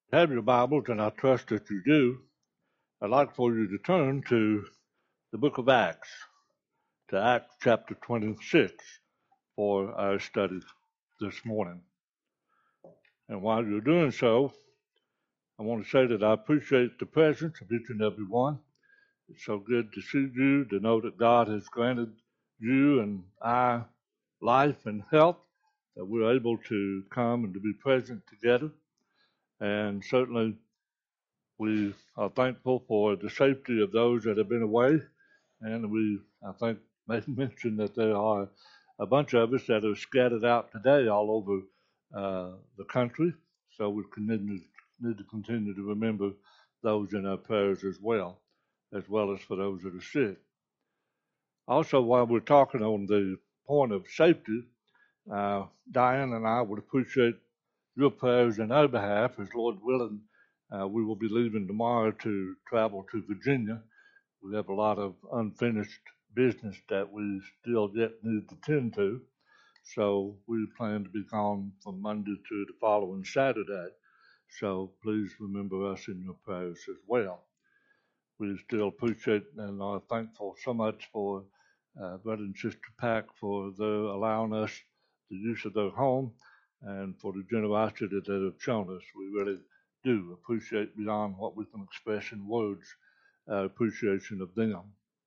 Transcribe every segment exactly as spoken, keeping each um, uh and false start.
Have your Bibles, and I trust that you do. I'd like for you to turn to the book of Acts, to Acts chapter twenty-six for our study this morning. And while you're doing so, I want to say that I appreciate the presence of each and every one. It's so good to see you, to know that God has granted you and I life and health, that we're able to come and to be present together. And certainly we are thankful for the safety of those that have been away. And we, I think, may mention that there are a bunch of us that are scattered out today all over uh, the country. So we continue, need to continue to remember those in our prayers as well, as well as for those that are sick. Also, while we're talking on the point of safety, uh, Diane and I would appreciate your prayers in our behalf, as Lord willing, uh, we will be leaving tomorrow to travel to Virginia. We have a lot of unfinished business that we still yet need to tend to. So we plan to be gone from Monday to the following Saturday. So please remember us in your prayers as well. We still appreciate and are thankful so much for uh, Brother and Sister Pack for their allowing us the use of their home and for the generosity that they have shown us. We really do appreciate beyond what we can express in words our appreciation of them.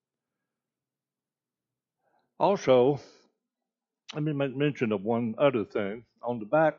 Also, let me make mention of one other thing. On the back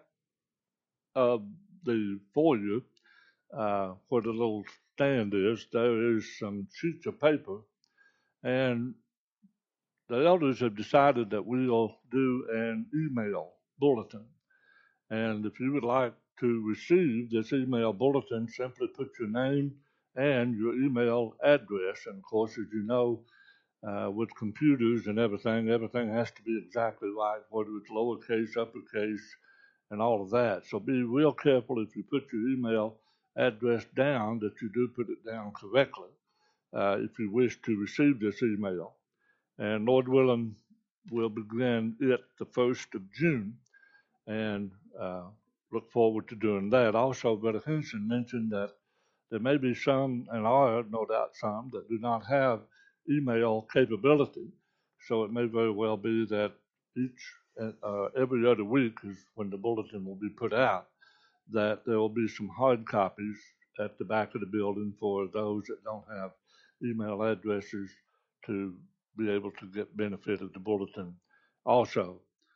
of the foyer, uh, where the little stand is, there is some sheets of paper, and the elders have decided that we'll do an email bulletin. And if you would like to receive this email bulletin, simply put your name and your email address. And of course, as you know, uh, with computers and everything, everything has to be exactly right, whether it's lowercase, uppercase, and all of that. So be real careful if you put your email address down that you do put it down correctly uh, if you wish to receive this email. And Lord willing, we'll begin it the first of June and uh, look forward to doing that. Also, Brother Henson mentioned that there may be some, and are no doubt some, that do not have email capability. So it may very well be that each, uh, every other week is when the bulletin will be put out, that there will be some hard copies at the back of the building for those that don't have email addresses to be able to get benefit of the bulletin also.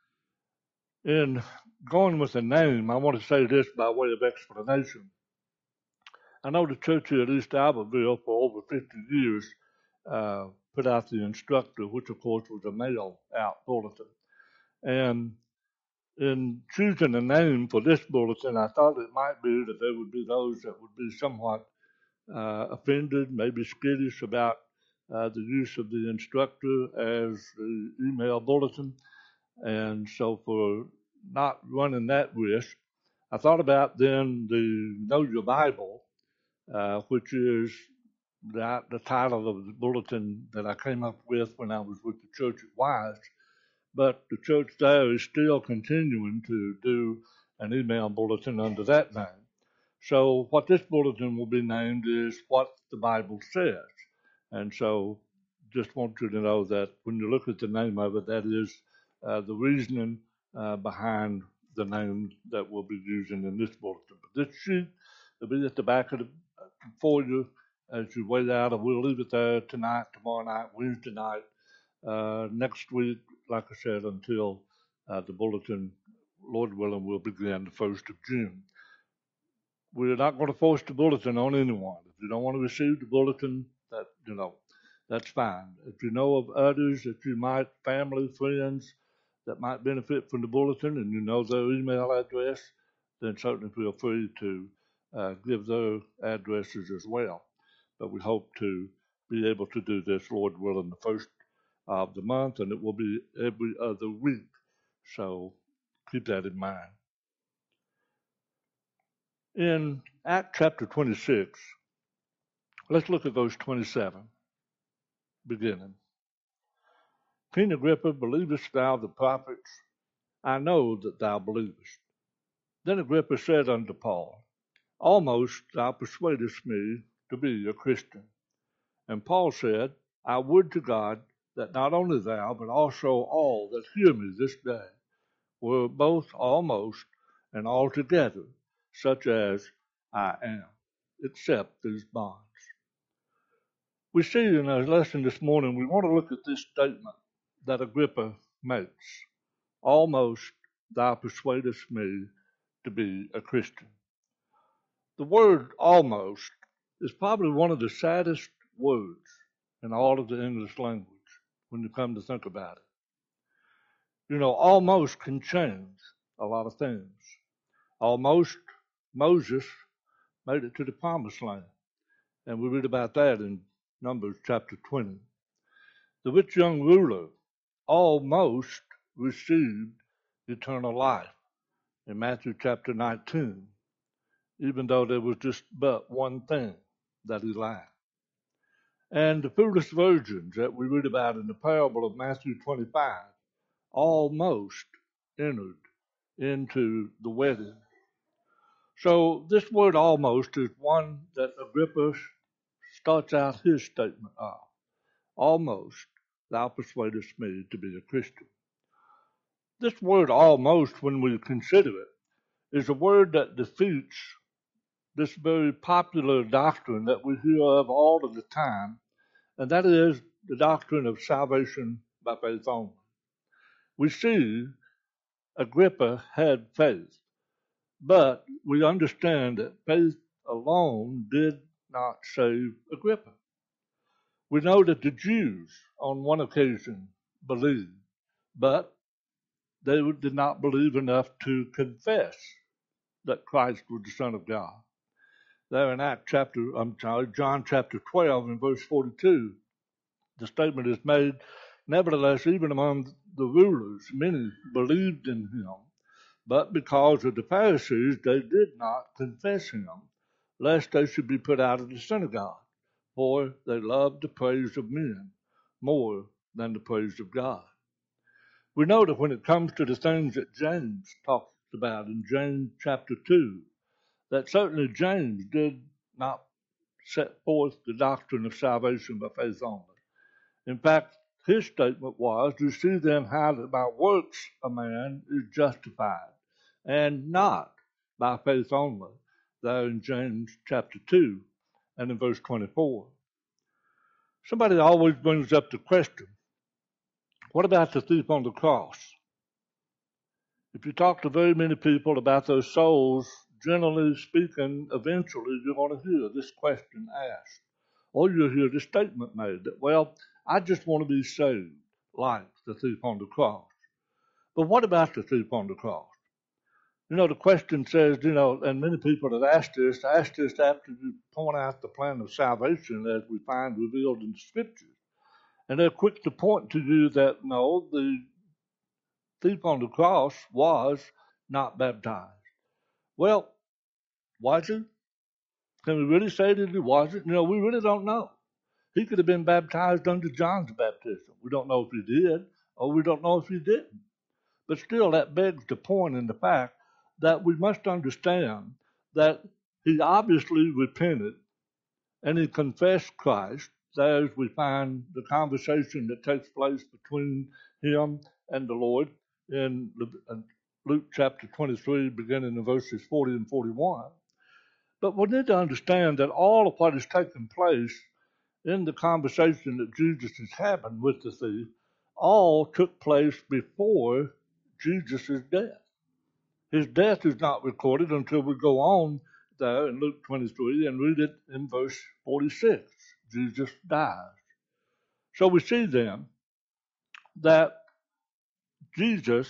In going with the name, I want to say this by way of explanation. I know the church here at East Albertville for over fifty years uh, put out the Instructor, which of course was a mail out bulletin. And in choosing a name for this bulletin, I thought it might be that there would be those that would be somewhat uh, offended, maybe skittish about uh, the use of the Instructor as the email bulletin. And so, for not running that risk, I thought about then the Know Your Bible, uh, which is the, the title of the bulletin that I came up with when I was with the church at Wise. But the church there is still continuing to do an email bulletin under that name. So what this bulletin will be named is What the Bible Says. And so just want you to know that when you look at the name of it, that is uh, the reasoning uh, behind the name that we'll be using in this bulletin. But this sheet will be at the back of the for you as you wait out, and we'll leave it there tonight, tomorrow night, Wednesday night, uh, next week, like I said, until uh, the bulletin, Lord willing, will begin the first of June. We're not going to force the bulletin on anyone. If you don't want to receive the bulletin, that you know, that's fine. If you know of others that you might, family, friends, that might benefit from the bulletin, and you know their email address, then certainly feel free to uh, give their addresses as well. But we hope to be able to do this, Lord willing, the first of the month, and it will be every other week. So keep that in mind. In Acts chapter twenty-six, let's look at verse twenty-seven, beginning. King Agrippa, believest thou the prophets? I know that thou believest. Then Agrippa said unto Paul, almost thou persuadest me to be a Christian. And Paul said, I would to God that not only thou, but also all that hear me this day were both almost and altogether such as I am, except these bonds. We see in our lesson this morning, we want to look at this statement that Agrippa makes. Almost thou persuadest me to be a Christian. The word almost is probably one of the saddest words in all of the English language when you come to think about it. You know, almost can change a lot of things. Almost Moses made it to the promised land, and we read about that in Numbers chapter twenty. The rich young ruler almost received eternal life in Matthew chapter nineteen, even though there was just but one thing that he lacked. And the foolish virgins that we read about in the parable of Matthew twenty-five almost entered into the wedding. So this word almost is one that Agrippa starts out his statement of. Almost thou persuadest me to be a Christian. This word almost, when we consider it, is a word that defeats this very popular doctrine that we hear of all of the time, and that is the doctrine of salvation by faith only. We see Agrippa had faith, but we understand that faith alone did not save Agrippa. We know that the Jews on one occasion believed, but they did not believe enough to confess that Christ was the Son of God. There in Act chapter, I'm sorry, John chapter twelve and verse forty-two, the statement is made, nevertheless, even among the rulers, many believed in him, but because of the Pharisees, they did not confess him, lest they should be put out of the synagogue, for they loved the praise of men more than the praise of God. We know that when it comes to the things that James talks about in James chapter two, that certainly James did not set forth the doctrine of salvation by faith only. In fact, his statement was, you see then how that by works a man is justified, and not by faith only, there in James chapter two and in verse twenty-four. Somebody always brings up the question, what about the thief on the cross? If you talk to very many people about those souls, generally speaking, eventually you're going to hear this question asked. Or you'll hear the statement made that, well, I just want to be saved, like the thief on the cross. But what about the thief on the cross? You know, the question says, you know, and many people that ask this, ask this after you point out the plan of salvation as we find revealed in the Scriptures. And they're quick to point to you that, no, the thief on the cross was not baptized. Well, was he? Can we really say that he wasn't? You know, we really don't know. He could have been baptized under John's baptism. We don't know if he did, or we don't know if he didn't. But still, that begs the point in the fact that we must understand that he obviously repented and he confessed Christ. There we find the conversation that takes place between him and the Lord in Luke chapter twenty-three, beginning in verses forty and forty-one. But we need to understand that all of what has taken place in the conversation that Jesus is having with the thief all took place before Jesus' death. His death is not recorded until we go on there in Luke twenty-three and read it in verse forty-six. Jesus dies. So we see then that Jesus'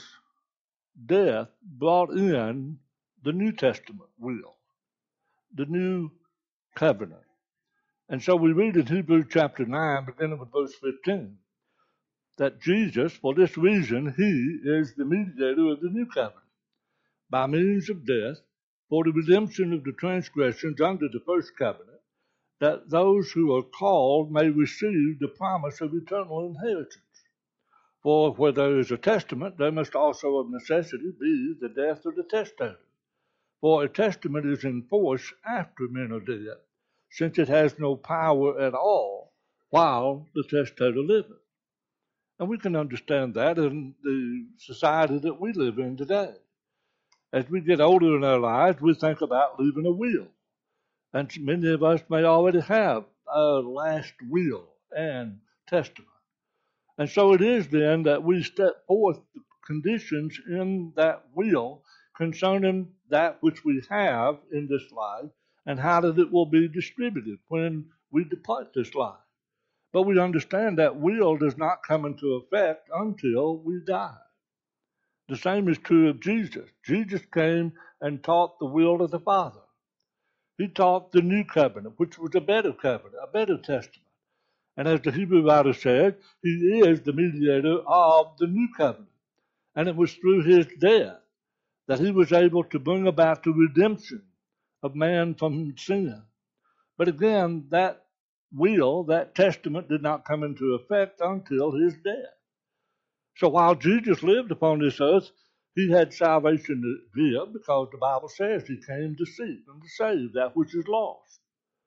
death brought in the New Testament will, the new covenant. And so we read in Hebrews chapter nine, beginning with verse fifteen, that Jesus, for this reason, he is the mediator of the new covenant, by means of death, for the redemption of the transgressions under the first covenant, that those who are called may receive the promise of eternal inheritance. For where there is a testament, there must also of necessity be the death of the testator. For a testament is in force after men are dead, since it has no power at all while the testator liveth. And we can understand that in the society that we live in today. As we get older in our lives, we think about leaving a will. And many of us may already have a last will and testament. And so it is then that we step forth the conditions in that will concerning that which we have in this life and how that it will be distributed when we depart this life. But we understand that will does not come into effect until we die. The same is true of Jesus. Jesus came and taught the will of the Father. He taught the new covenant, which was a better covenant, a better testament. And as the Hebrew writer said, he is the mediator of the new covenant. And it was through his death that he was able to bring about the redemption of man from sin. But again, that will, that testament did not come into effect until his death. So while Jesus lived upon this earth, he had salvation to give because the Bible says he came to seek and to save that which is lost.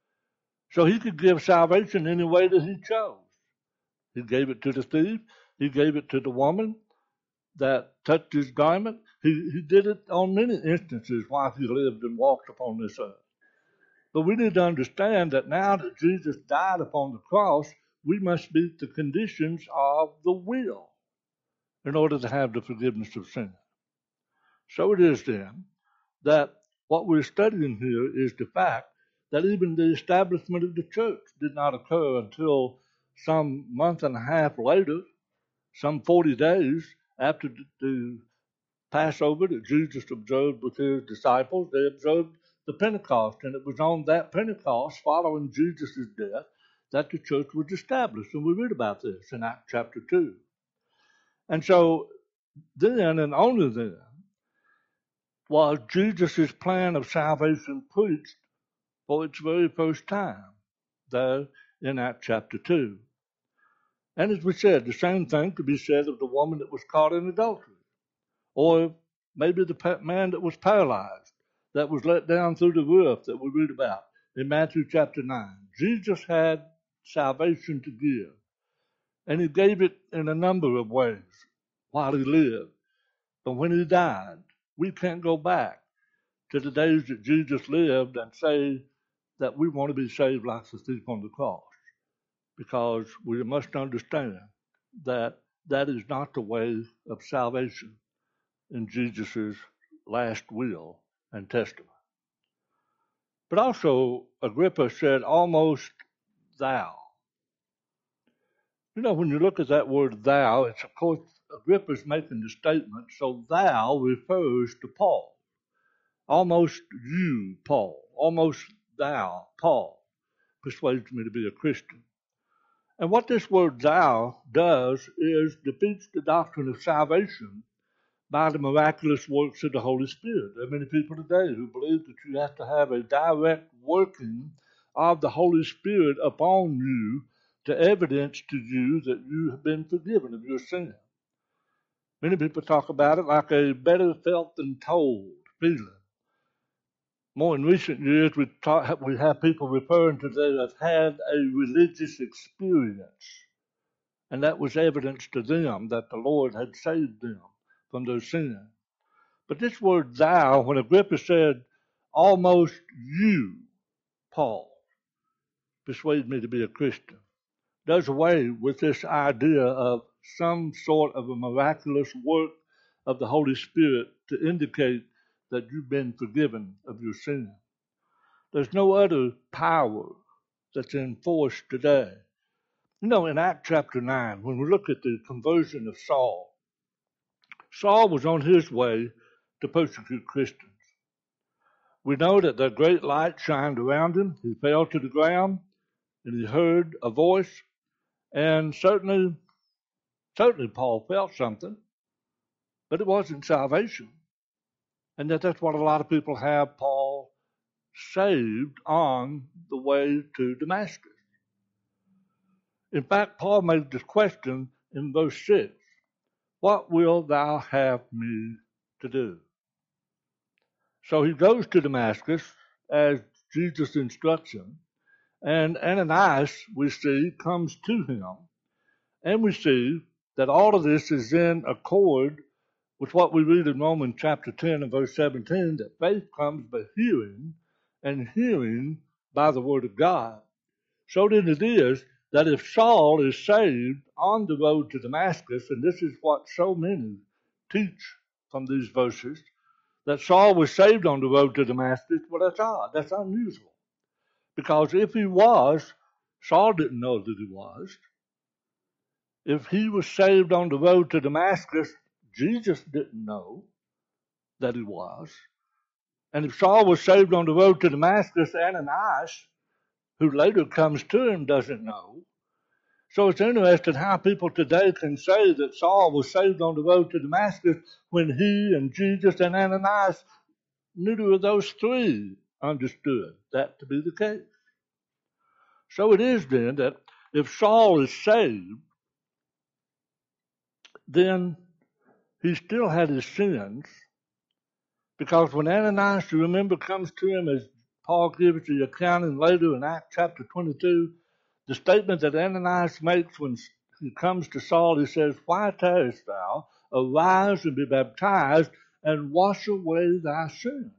So he could give salvation any way that he chose. He gave it to the thief. He gave it to the woman that touched his garment. He, he did it on many instances while he lived and walked upon this earth. But we need to understand that now that Jesus died upon the cross, we must meet the conditions of the will in order to have the forgiveness of sin. So it is then that what we're studying here is the fact that even the establishment of the church did not occur until some month and a half later, some forty days after the, the Passover that Jesus observed with his disciples. They observed the Pentecost, and it was on that Pentecost, following Jesus' death, that the church was established. And we read about this in Acts chapter two. And so then, and only then, was Jesus' plan of salvation preached for its very first time, there in Acts chapter two. And as we said, the same thing could be said of the woman that was caught in adultery, or maybe the man that was paralyzed, that was let down through the roof that we read about in Matthew chapter nine. Jesus had salvation to give, and he gave it in a number of ways while he lived. But when he died, we can't go back to the days that Jesus lived and say that we want to be saved like the thief on the cross, because we must understand that that is not the way of salvation in Jesus' last will and testament. But also, Agrippa said, almost thou. You know, when you look at that word thou, it's of course, Agrippa's making the statement, so thou refers to Paul. Almost you, Paul. Almost thou, Paul, persuades me to be a Christian. And what this word thou does is defeats the doctrine of salvation by the miraculous works of the Holy Spirit. There are many people today who believe that you have to have a direct working of the Holy Spirit upon you to evidence to you that you have been forgiven of your sin. Many people talk about it like a better felt than told feeling. More in recent years, we, talk, we have people referring to they have had a religious experience, and that was evidence to them that the Lord had saved them from their sin. But this word thou, when Agrippa said, almost you, Paul, persuade me to be a Christian, does away with this idea of some sort of a miraculous work of the Holy Spirit to indicate that you've been forgiven of your sin. There's no other power that's in force today. You know, in Acts chapter nine, when we look at the conversion of Saul, Saul was on his way to persecute Christians. We know that the great light shined around him. He fell to the ground, and he heard a voice, and certainly, certainly Paul felt something, but it wasn't salvation. And that that's what a lot of people have Paul saved on the way to Damascus. In fact, Paul made this question in verse six, what wilt thou have me to do? So he goes to Damascus as Jesus' instruction, and Ananias, we see, comes to him. And we see that all of this is in accord with what we read in Romans chapter ten and verse seventeen, that faith comes by hearing, and hearing by the word of God. So then it is that if Saul is saved on the road to Damascus, and this is what so many teach from these verses, that Saul was saved on the road to Damascus, well, that's odd. That's unusual. Because if he was, Saul didn't know that he was. If he was saved on the road to Damascus, Jesus didn't know that he was. And if Saul was saved on the road to Damascus, Ananias, who later comes to him, doesn't know. So it's interesting how people today can say that Saul was saved on the road to Damascus when he and Jesus and Ananias, neither of those three understood that to be the case. So it is then that if Saul is saved, then he still had his sins, because when Ananias, you remember, comes to him, as Paul gives the accounting later in Acts chapter twenty-two, the statement that Ananias makes when he comes to Saul, he says, "Why tarriest thou? Arise and be baptized, and wash away thy sins."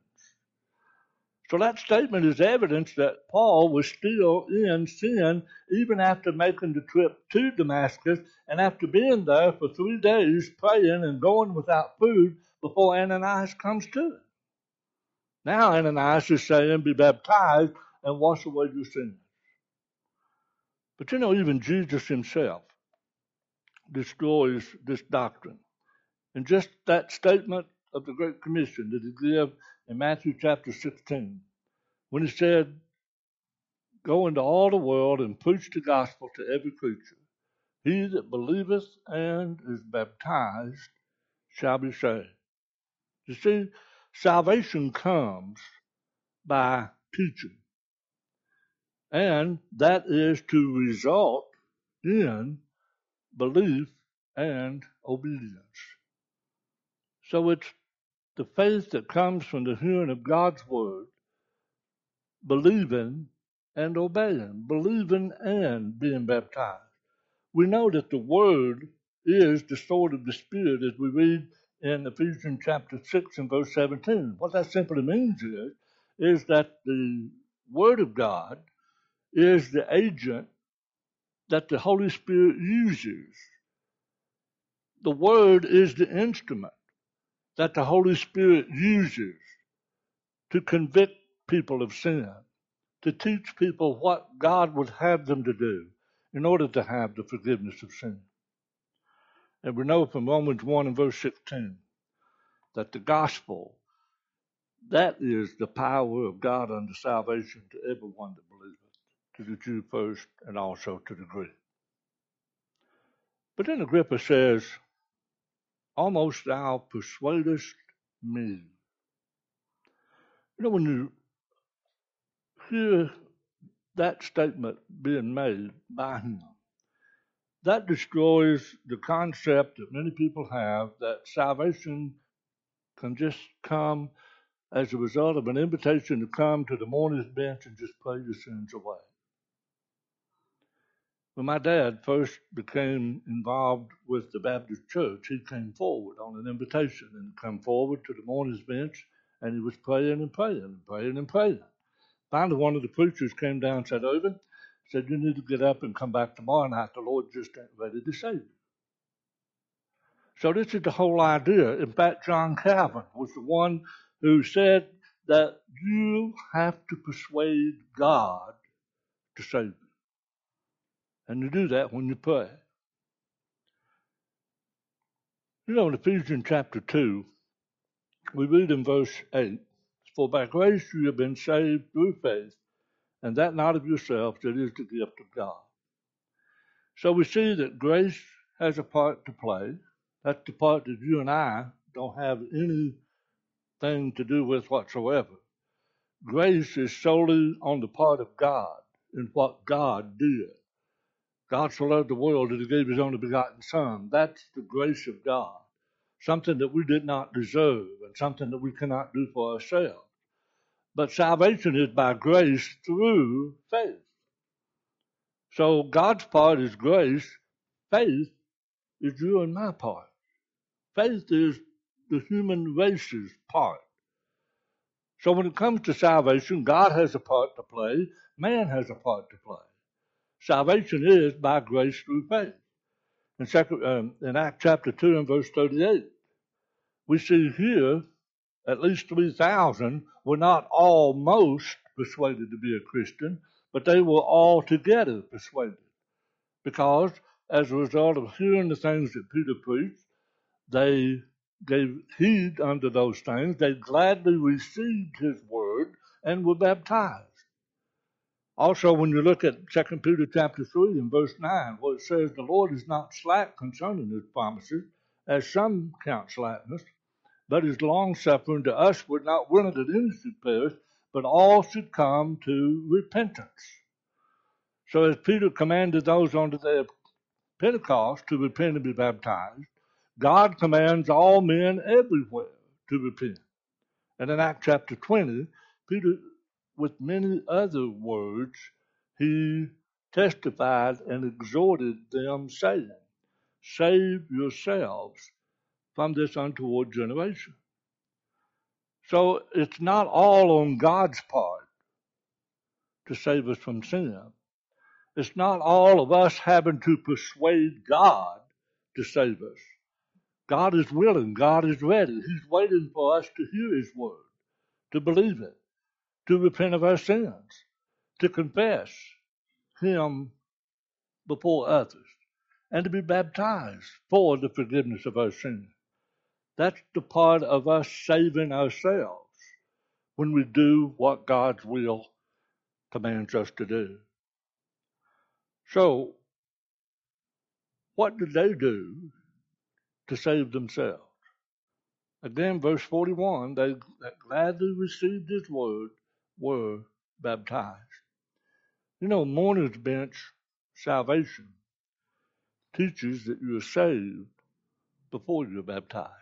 So that statement is evidence that Paul was still in sin even after making the trip to Damascus and after being there for three days praying and going without food before Ananias comes to him. Now Ananias is saying, be baptized and wash away your sins. But you know, even Jesus himself destroys this doctrine. And just that statement of the Great Commission that he gave in Matthew chapter sixteen, when he said, "Go into all the world and preach the gospel to every creature. He that believeth and is baptized shall be saved." You see, salvation comes by teaching. And that is to result in belief and obedience. So it's the faith that comes from the hearing of God's word, believing and obeying, believing and being baptized. We know that the word is the sword of the Spirit, as we read in Ephesians chapter six and verse seventeen. What that simply means is, is that the word of God is the agent that the Holy Spirit uses. The word is the instrument that the Holy Spirit uses to convict people of sin, to teach people what God would have them to do in order to have the forgiveness of sin. And we know from Romans one and verse sixteen that the gospel, that is the power of God unto salvation to everyone that believeth, to the Jew first and also to the Greek. But then Agrippa says, "Almost thou persuadest me." You know, when you hear that statement being made by him, that destroys the concept that many people have that salvation can just come as a result of an invitation to come to the mourner's bench and just pray your sins away. When my dad first became involved with the Baptist church, he came forward on an invitation and come forward to the mourner's bench, and he was praying and praying and praying and praying. Finally, one of the preachers came down and said, "Irvin," said, "you need to get up and come back tomorrow night. The Lord just ain't ready to save you." So this is the whole idea. In fact, John Calvin was the one who said that you have to persuade God to save you. And you do that when you pray. You know, in Ephesians chapter two, we read in verse eight, "For by grace you have been saved through faith, and that not of yourselves, it is the gift of God." So we see that grace has a part to play. That's the part that you and I don't have anything to do with whatsoever. Grace is solely on the part of God in what God did. God so loved the world that he gave his only begotten Son. That's the grace of God. something that we did not deserve and something that we cannot do for ourselves. But salvation is by grace through faith. So God's part is grace. Faith is you and my part. Faith is the human race's part. So when it comes to salvation, God has a part to play. Man has a part to play. Salvation is by grace through faith. In, second, um, in Acts chapter two and verse thirty-eight, we see here at least three thousand were not almost persuaded to be a Christian, but they were altogether persuaded. Because as a result of hearing the things that Peter preached, they gave heed unto those things. They gladly received his word and were baptized. Also, when you look at Second Peter chapter three and verse nine, where it says, the Lord is not slack concerning his promises, as some count slackness, but is long-suffering to us, we're not willing that any should perish, but all should come to repentance. So as Peter commanded those on the day of Pentecost to repent and be baptized, God commands all men everywhere to repent. And in Acts chapter twenty, Peter, with many other words, he testified and exhorted them, saying, save yourselves from this untoward generation. So it's not all on God's part to save us from sin. It's not all of us having to persuade God to save us. God is willing. God is ready. He's waiting for us to hear his word, to believe it, to repent of our sins, to confess him before others, and to be baptized for the forgiveness of our sins. That's the part of us saving ourselves when we do what God's will commands us to do. So, what did they do to save themselves? Again, verse forty-one, they that gladly received his word were baptized. You know, Mourner's Bench salvation teaches that you are saved before you're baptized.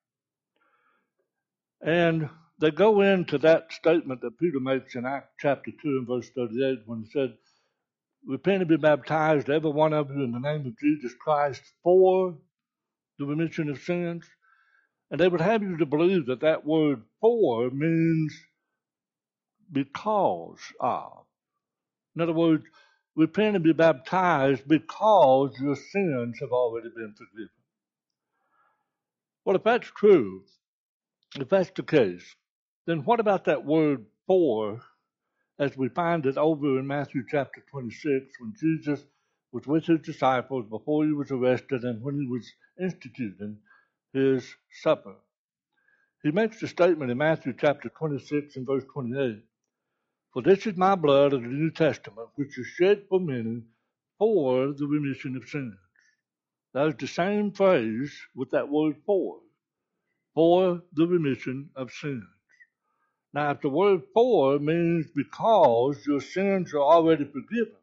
And they go into that statement that Peter makes in Acts chapter two and verse thirty-eight when he said, repent and be baptized, every one of you, in the name of Jesus Christ for the remission of sins. And they would have you to believe that that word for means because of. In other words, repent and be baptized because your sins have already been forgiven. Well, if that's true, if that's the case, then what about that word for as we find it over in Matthew chapter twenty-six when Jesus was with his disciples before he was arrested and when he was instituting his supper? He makes the statement in Matthew chapter twenty-six and verse twenty-eight, for this is my blood of the New Testament, which is shed for many for the remission of sins. That is the same phrase with that word for, for the remission of sins. Now, if the word for means because your sins are already forgiven,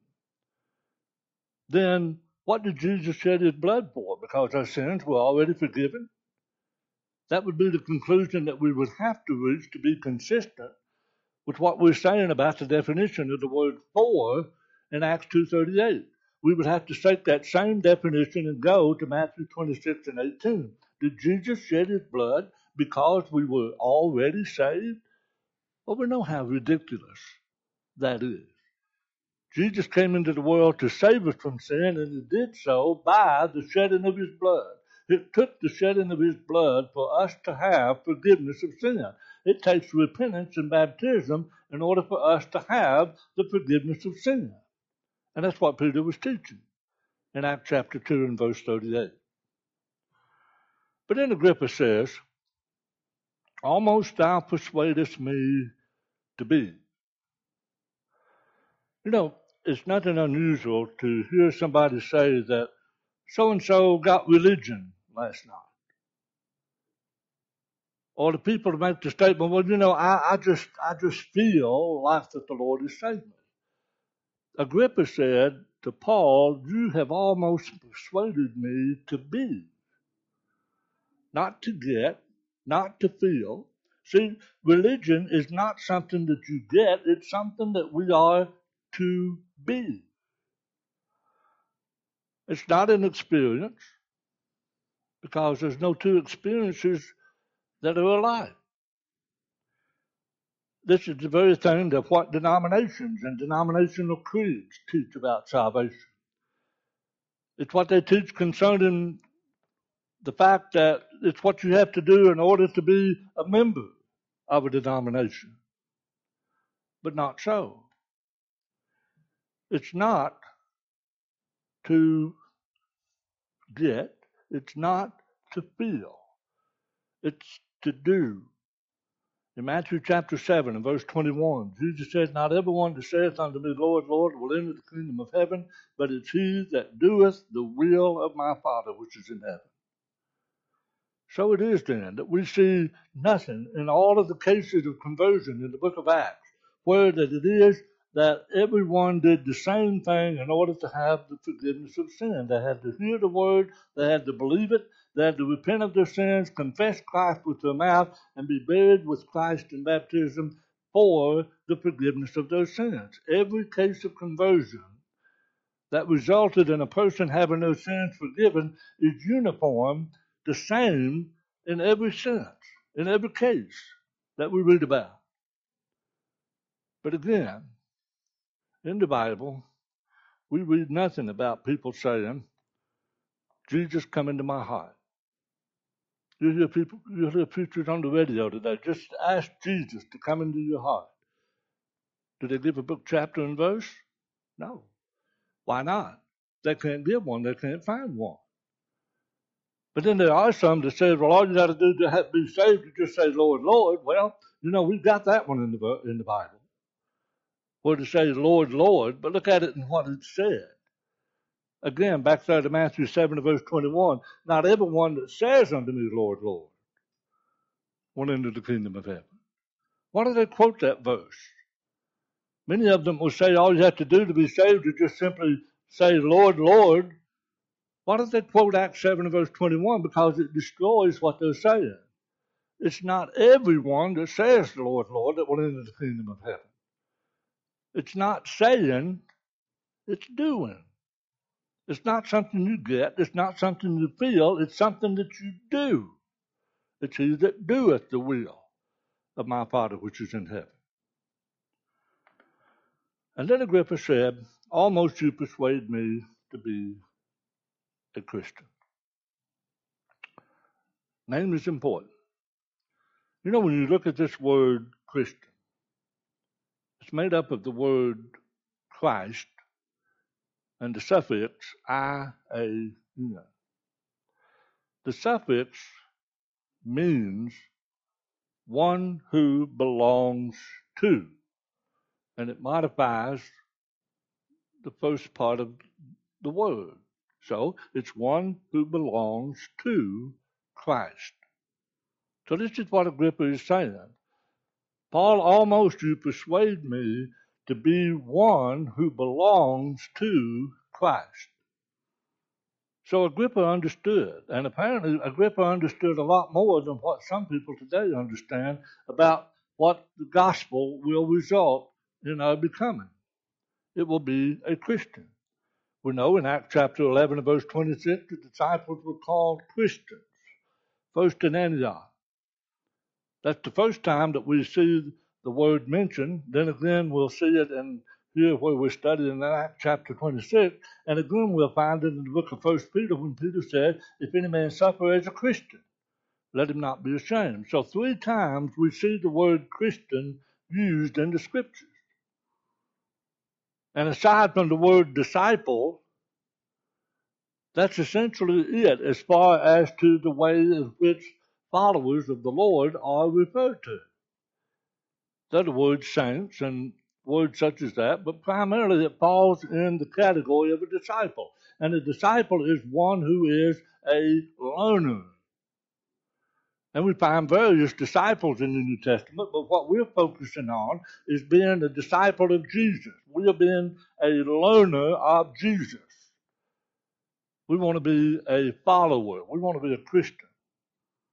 then what did Jesus shed his blood for? Because our sins were already forgiven? That would be the conclusion that we would have to reach to be consistent with what we're saying about the definition of the word for in Acts two thirty-eight. We would have to take that same definition and go to Matthew twenty-six and eighteen. Did Jesus shed his blood because we were already saved? Well, we know how ridiculous that is. Jesus came into the world to save us from sin, and he did so by the shedding of his blood. It took the shedding of his blood for us to have forgiveness of sin. It takes repentance and baptism in order for us to have the forgiveness of sin. And that's what Peter was teaching in Acts chapter two and verse thirty-eight. But then Agrippa says, almost thou persuadest me to be. You know, it's nothing unusual to hear somebody say that so-and-so got religion last night. Or the people make the statement, well, you know, I, I just I just feel like that the Lord has saved me. Agrippa said to Paul, you have almost persuaded me to be. not to get, not to feel. See, religion is not something that you get, it's something that we are to be. It's not an experience, because there's no two experiences that are alike. This is the very thing that what denominations and denominational creeds teach about salvation. It's what they teach concerning the fact that it's what you have to do in order to be a member of a denomination. But not so. It's not to get, it's not to feel, it's to do. In Matthew chapter seven and verse twenty-one, Jesus said, "Not everyone that saith unto me, Lord, Lord, will enter the kingdom of heaven, but it's he that doeth the will of my Father which is in heaven." So it is then that we see nothing in all of the cases of conversion in the book of Acts, where that it is that everyone did the same thing in order to have the forgiveness of sin. They had to hear the word, they had to believe it, they had to repent of their sins, confess Christ with their mouth, and be buried with Christ in baptism for the forgiveness of their sins. Every case of conversion that resulted in a person having their sins forgiven is uniform, the same in every sense, in every case that we read about. But again, in the Bible, we read nothing about people saying, "Jesus, come into my heart." You hear people, you hear preachers on the radio today, just ask Jesus to come into your heart. Do they give a book, chapter, and verse? No. Why not? They can't give one. They can't find one. But then there are some that say, well, all you got to do to have, be saved is just say, "Lord, Lord." Well, you know, we've got that one in the in the Bible, where it says, "Lord, Lord," but look at it and what it said. Again, back there to Matthew seven, verse twenty-one, "Not everyone that says unto me, Lord, Lord, will enter the kingdom of heaven." Why do they quote that verse? Many of them will say all you have to do to be saved is just simply say, "Lord, Lord." Why do they quote Acts seven, verse twenty-one? Because it destroys what they're saying. It's not everyone that says, "Lord, Lord," that will enter the kingdom of heaven. It's not saying, it's doing. It's not something you get. It's not something you feel. It's something that you do. It's he that doeth the will of my Father which is in heaven. And then Agrippa said, "Almost you persuade me to be a Christian." Name is important. You know, when you look at this word Christian, it's made up of the word Christ and the suffix I A N. The suffix means one who belongs to, and it modifies the first part of the word. So it's one who belongs to Christ. So this is what Agrippa is saying. "Paul, almost you persuade me to be one who belongs to Christ." So Agrippa understood, and apparently Agrippa understood a lot more than what some people today understand about what the gospel will result in our becoming. It will be a Christian. We know in Acts chapter eleven and verse twenty-six, the disciples were called Christians, first in Antioch. That's the first time that we see the word mentioned. Then again, we'll see it in here where we're studying in Acts chapter twenty-six. And again, we'll find it in the book of First Peter when Peter said, "If any man suffer as a Christian, let him not be ashamed." So three times we see the word Christian used in the scriptures. And aside from the word disciple, that's essentially it as far as to the way in which followers of the Lord are referred to. There are words saints and words such as that, but primarily it falls in the category of a disciple. And a disciple is one who is a learner. And we find various disciples in the New Testament, but what we're focusing on is being a disciple of Jesus. We are being a learner of Jesus. We want to be a follower. We want to be a Christian.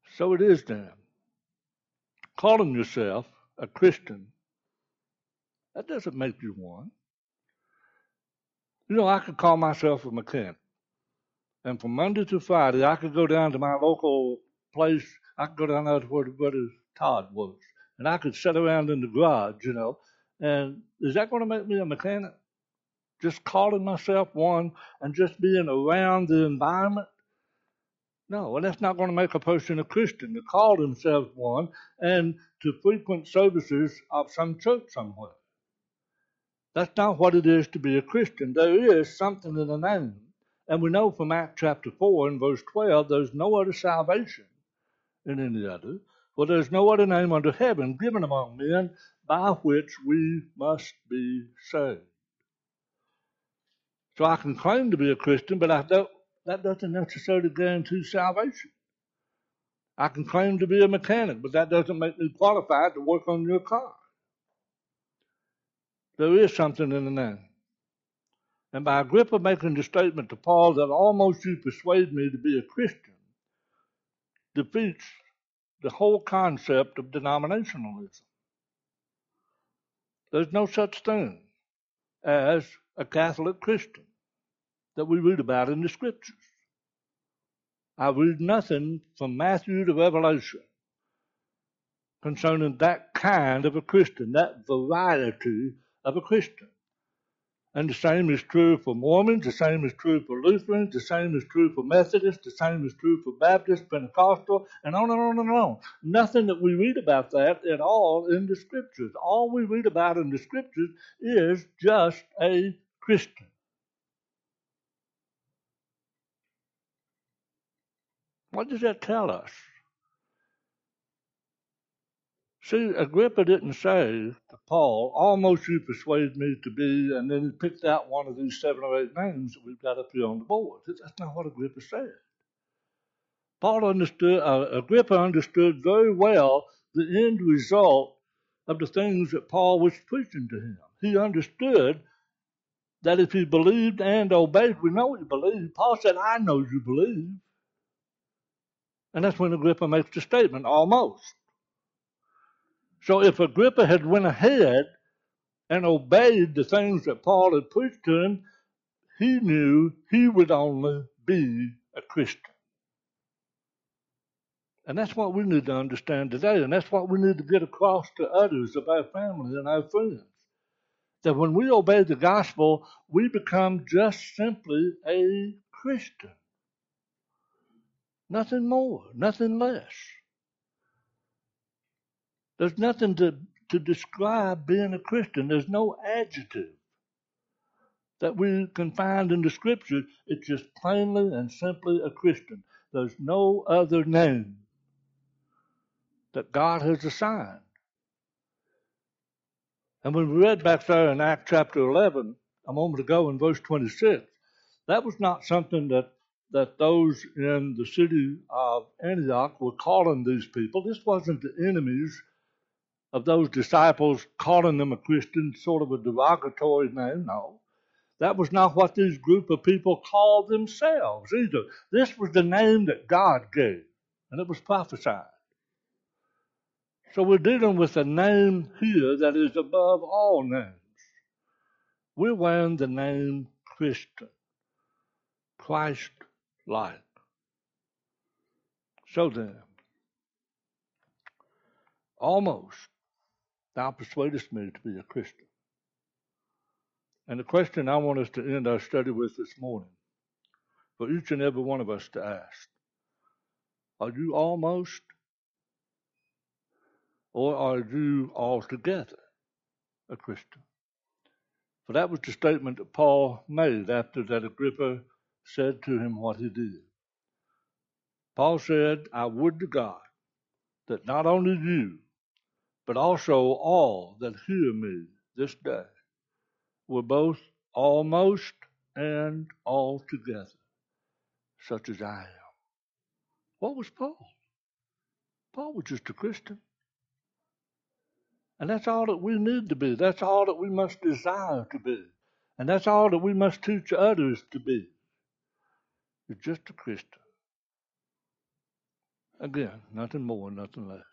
So it is then. Calling yourself a Christian, that doesn't make you one. You know, I could call myself a mechanic. And from Monday to Friday, I could go down to my local place. I could go down there to where the brother Todd was. And I could sit around in the garage, you know. And is that going to make me a mechanic? Just calling myself one and just being around the environment? No, and that's not going to make a person a Christian to call themselves one and to frequent services of some church somewhere. That's not what it is to be a Christian. There is something in the name. And we know from Acts chapter four and verse twelve, there's no other salvation in any other, for there's no other name under heaven given among men by which we must be saved. So I can claim to be a Christian, but I don't, that doesn't necessarily guarantee salvation. I can claim to be a mechanic, but that doesn't make me qualified to work on your car. There is something in the name. And by Agrippa making the statement to Paul that almost you persuade me to be a Christian, defeats the whole concept of denominationalism. There's no such thing as a Catholic Christian that we read about in the Scriptures. I read nothing from Matthew to Revelation concerning that kind of a Christian, that variety of a Christian. And the same is true for Mormons, the same is true for Lutherans, the same is true for Methodists, the same is true for Baptists, Pentecostal, and on and on and on. Nothing that we read about that at all in the Scriptures. All we read about in the Scriptures is just a Christian. What does that tell us? See, Agrippa didn't say to Paul, almost you persuade me to be, and then he picked out one of these seven or eight names that we've got up here on the board. That's not what Agrippa said. Paul understood, uh, Agrippa understood very well the end result of the things that Paul was preaching to him. He understood that if he believed and obeyed, we know he believed. Paul said, I know you believe. And that's when Agrippa makes the statement, almost. So if Agrippa had went ahead and obeyed the things that Paul had preached to him, he knew he would only be a Christian. And that's what we need to understand today, and that's what we need to get across to others of our family and our friends. That when we obey the gospel, we become just simply a Christian. Nothing more, nothing less. There's nothing to, to describe being a Christian. There's no adjective that we can find in the Scripture. It's just plainly and simply a Christian. There's no other name that God has assigned. And when we read back there in Acts chapter eleven, a moment ago in verse twenty-six, that was not something that, that those in the city of Antioch were calling these people. This wasn't the enemies of those disciples calling them a Christian, sort of a derogatory name. No. That was not what this group of people called themselves either. This was the name that God gave, and it was prophesied. So we're dealing with a name here that is above all names. We're wearing the name Christian, Christ-like. So then, almost thou persuadest me to be a Christian. And the question I want us to end our study with this morning, for each and every one of us to ask, are you almost, or are you altogether a Christian? For that was the statement that Paul made after that Agrippa said to him what he did. Paul said, I would to God that not only you, but also all that hear me this day were both almost and altogether such as I am. What was Paul? Paul was just a Christian. And that's all that we need to be. That's all that we must desire to be. And that's all that we must teach others to be. It's just a Christian. Again, nothing more, nothing less.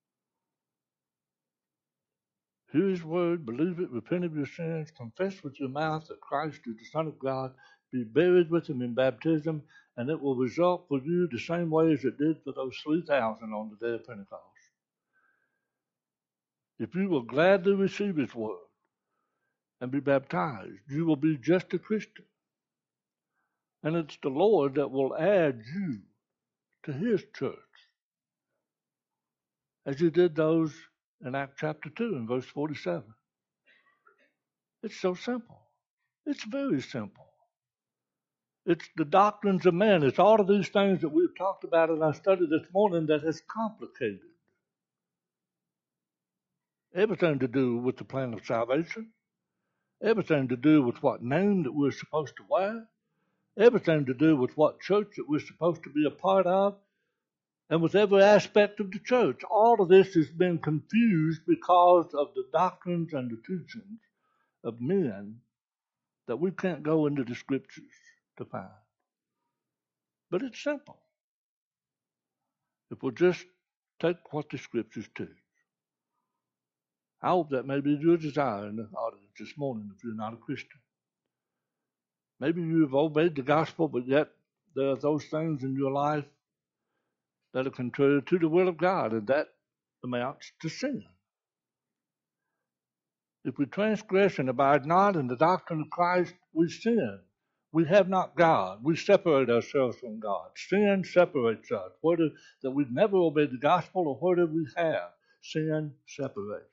Hear his word, believe it, repent of your sins, confess with your mouth that Christ is the Son of God, be buried with him in baptism, and it will result for you the same way as it did for those three thousand on the day of Pentecost. If you will gladly receive his word and be baptized, you will be just a Christian. And it's the Lord that will add you to his church, as he did those in Acts chapter two and verse forty-seven. It's so simple. It's very simple. It's the doctrines of men. It's all of these things that we've talked about in our study this morning that has complicated everything to do with the plan of salvation, everything to do with what name that we're supposed to wear, everything to do with what church that we're supposed to be a part of, and with every aspect of the church. All of this has been confused because of the doctrines and the teachings of men that we can't go into the scriptures to find. But it's simple. If we'll just take what the scriptures teach. I hope that may be your desire in the audience this morning if you're not a Christian. Maybe you've obeyed the gospel, but yet there are those things in your life that are contrary to the will of God, and that amounts to sin. If we transgress and abide not in the doctrine of Christ, we sin. We have not God. We separate ourselves from God. Sin separates us. Whether that we've never obeyed the gospel or whether we have, sin separates.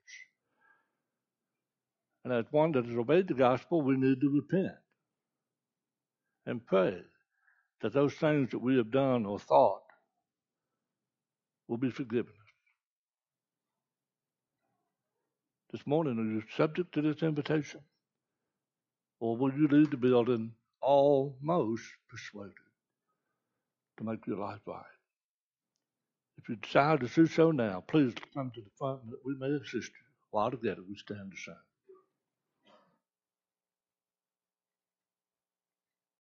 And as one that has obeyed the gospel, we need to repent and pray that those things that we have done or thought will be forgiven us. This morning, are you subject to this invitation? Or will you leave the building almost persuaded to make your life right? If you decide to do so now, please come to the front that we may assist you. While together we stand to sing.